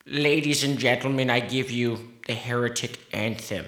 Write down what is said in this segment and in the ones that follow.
Ladies and gentlemen, I give you the Heretic Anthem.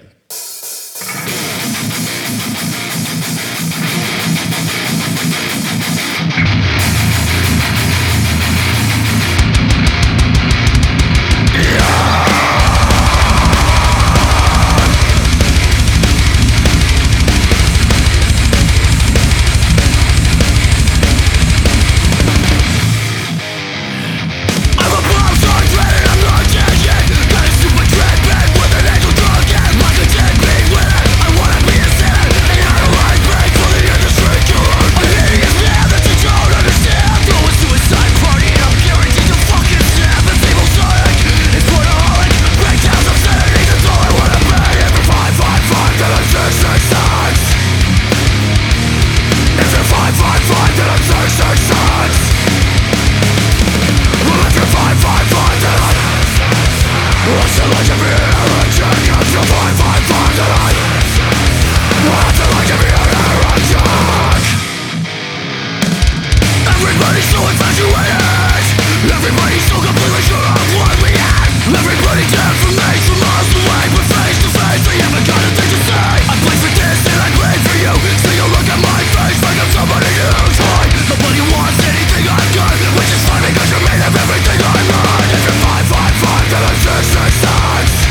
Everybody's so infatuated. Everybody's so completely sure of what we have. Everybody dead from me, from miles away, but face to face they haven't got a thing to say. I bleed for this and I bleed for you. So you look at my face like I'm somebody who's high. Nobody wants anything I've got, which is fine because you're made of everything I'm not. If you're 555, then I'm 666.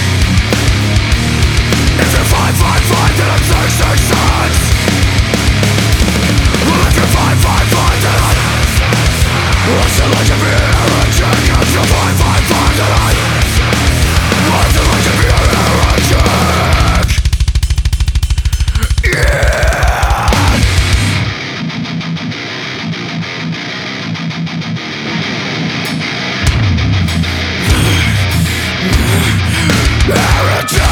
If you're 555, then I'm 666. Well, if you're 555, then I'm what's it like to be a heretic? If you're 555, then what's it like to be a heretic? Yeah! Heretic!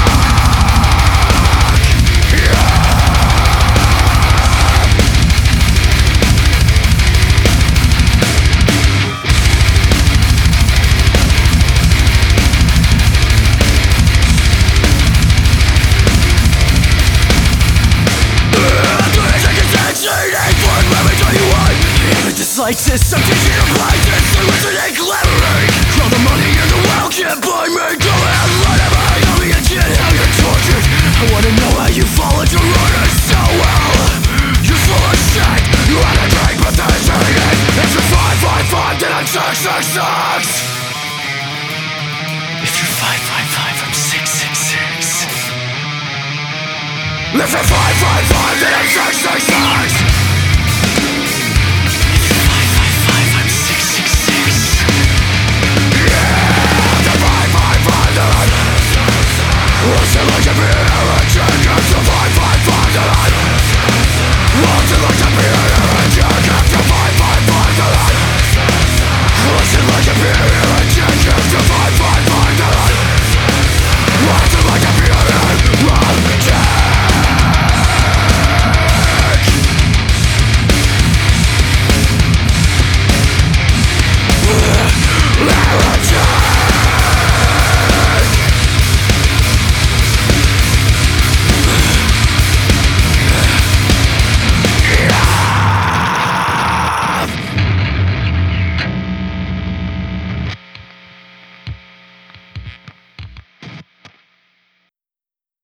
Dislikes this, I'm teaching you places. So listen and collaborate. All the money in the world can't buy me. Go ahead, let it be. Tell me again how you're tortured. I wanna know how you fall into runners so well. You're full of shit. You had a drink, but there's anything. If you're 555, then I'm 666. If you're 555, I'm 666. If you're 555, then I'm 666. What's it like to be